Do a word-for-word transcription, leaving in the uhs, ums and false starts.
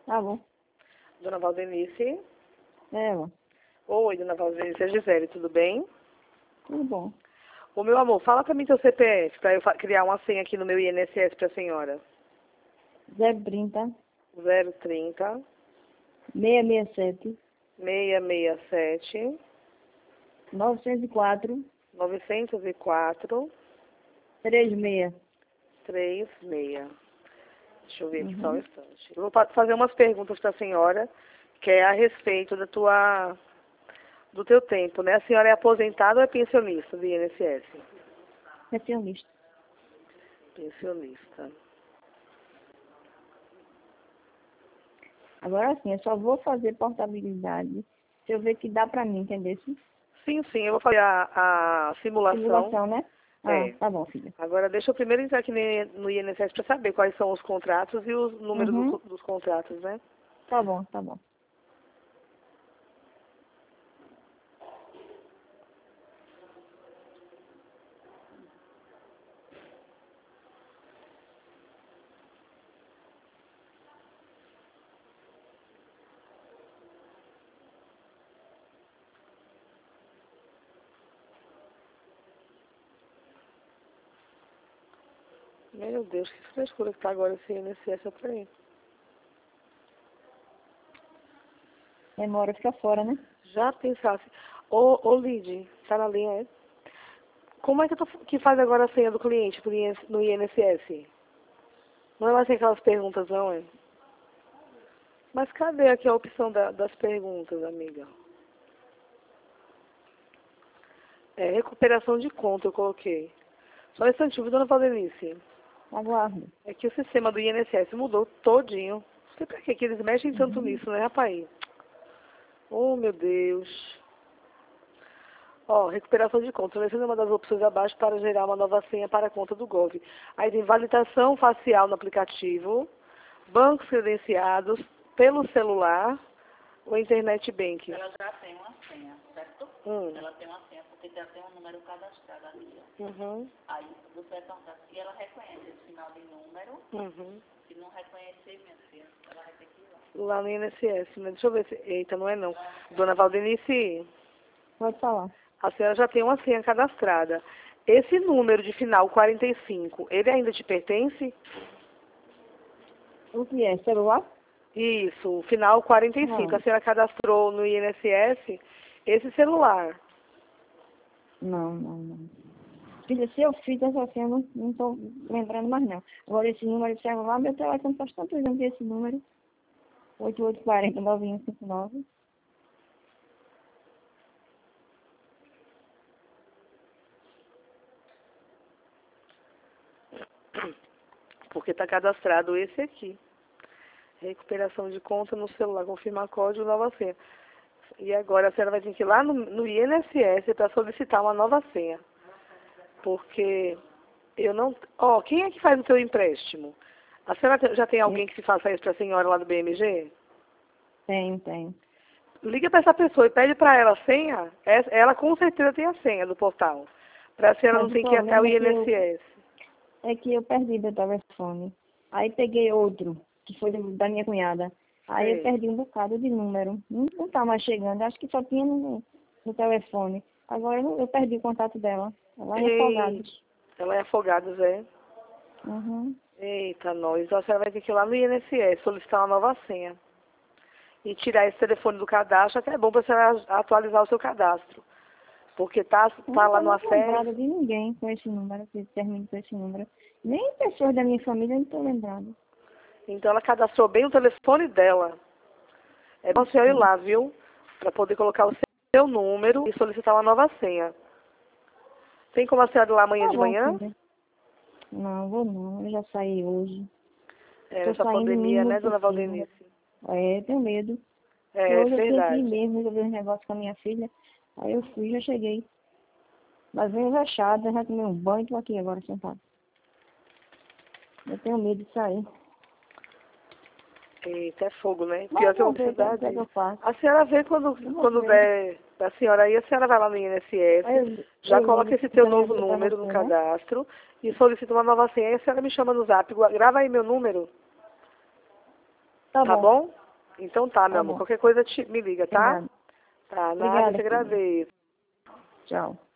Tá bom. Dona Valdenice. É ela. Oi, Dona Valdenice. É Gisele, tudo bem? Tudo bom. Ô, meu amor, fala pra mim teu C P F, pra eu fa- criar uma senha aqui no meu I N S S pra senhora. zero trinta, zero trinta, seiscentos e sessenta e sete, seiscentos e sessenta e sete, novecentos e quatro, novecentos e quatro, trinta e seis. trinta e seis. Deixa eu ver aqui só um Uhum. instante. Eu vou pa- fazer umas perguntas pra senhora, que é a respeito da tua, do teu tempo, né? A senhora é aposentada ou é pensionista do I N S S? Recionista. Pensionista. Agora sim, eu só vou fazer portabilidade se eu ver que dá pra mim, entendeu? Sim, sim, eu vou fazer a, a simulação. Simulação, né? Ah, É. tá bom, filha. Agora, deixa eu primeiro entrar aqui no no I N S S para saber quais são os contratos e os números Uhum. dos, dos contratos, né? Tá bom, tá bom. Meu Deus, que frescura que tá agora esse I N S S pra aí. Demora fica fora, né? Já pensasse. Ô, ô Lid, tá na linha, é? Como é que eu tô, que faz agora a senha do cliente pro I N S no I N S S? Não é mais sem aquelas perguntas, não, é? Mas cadê aqui a opção da- das perguntas, amiga? É, recuperação de conta eu coloquei. Só um instantinho, dona Valdenice. Aguardo. É que o sistema do I N S S mudou todinho. Não sei pra quê que eles mexem tanto Uhum. nisso, né, rapaz? Oh, meu Deus. Ó, recuperação de conta. Selecione uma das opções abaixo para gerar uma nova senha para a conta do Gov. Aí tem validação facial no aplicativo, bancos credenciados, pelo celular ou internet banking. Ela já tem uma senha, certo? Hum. Ela tem uma senha, porque já tem um número cadastrado ali. Ó. Uhum. Aí você vai perguntar se ela reconhece esse final de número. Uhum. Se não reconhecer, minha filha, ela vai ter que ir lá. Lá no I N S S, né? Deixa eu ver se... Eita, não é não. Dona Valdenice, Pode falar. a senhora já tem uma senha cadastrada. Esse número de final quarenta e cinco, ele ainda te pertence? O que é? Celular? Isso, o final quarenta e cinco. Não. A senhora cadastrou no I N S S esse celular. Não, não, não. Filha, se eu fiz essa senha, eu não, não tô lembrando mais não. Agora esse número de celular, meu telefone faz tanto tempo que esse número. oito oito quatro zero, nove um cinco nove. Porque está cadastrado esse aqui. Recuperação de conta no celular, confirmar código, nova senha. E agora a senhora vai ter que ir lá no, no I N S S para solicitar uma nova senha. Porque eu não... Ó, quem é que faz o seu empréstimo? A senhora te- já tem alguém que se faça isso para a senhora lá do B M G? Tenho, tenho. Liga para essa pessoa e pede para ela a senha. Essa- Ela com certeza tem a senha do portal. Para a senhora não Mas o ter que ir até o problema é que eu, I N S S. é que eu perdi meu telefone. Aí peguei outro, que foi do- da minha cunhada. Aí eu Sei. perdi um bocado de número. Não, não tá mais chegando. Acho que só tinha no, no telefone. Agora eu, não- eu perdi o contato dela. Ela é Ei, afogada. ela é afogada, Zé. Uhum. Eita, nós. Então a senhora vai ter que ir lá no I N S S solicitar uma nova senha. E tirar esse telefone do cadastro, até é bom para a senhora atualizar o seu cadastro. Porque tá, Eu tá não lá tô no nem acesso. lembrada de ninguém com esse número, que termine com esse número. Nem pessoas da minha família eu não tô lembrada. Então ela cadastrou bem o telefone dela. É bom a senhora ir lá, viu? Para poder colocar o seu número e solicitar uma nova senha. Tem como a senhora ir lá amanhã Tá de bom, manhã? filha. Não, vou não. Eu já saí hoje. É, Tô nessa saindo pandemia, né, muito dona por cima. Valdenice? É, tenho medo. E É, hoje eu tinha que ir verdade. mesmo resolver uns negócios com a minha filha. Aí eu fui, já cheguei. Mas veio vexada, já tomei um banho e tô aqui agora sentado. Eu tenho medo de sair. Eita, é fogo, né? Mas Pior eu que eu vou vou ver o que, precisar o que é que eu disso. faço. A senhora vê quando, Eu vou quando ver. der da senhora aí, a senhora vai lá no I N S Aí S, eu, já eu coloca ligo esse teu também novo pra número no você, né? cadastro e solicita uma nova senha. Aí a senhora me chama no zap. Grava aí meu número, Tá tá bom. bom? Então tá, meu Tá amor. bom. Qualquer coisa te, me liga, tá? Obrigada. Tá, nada, Obrigada, eu te filha. agradeço. Tchau.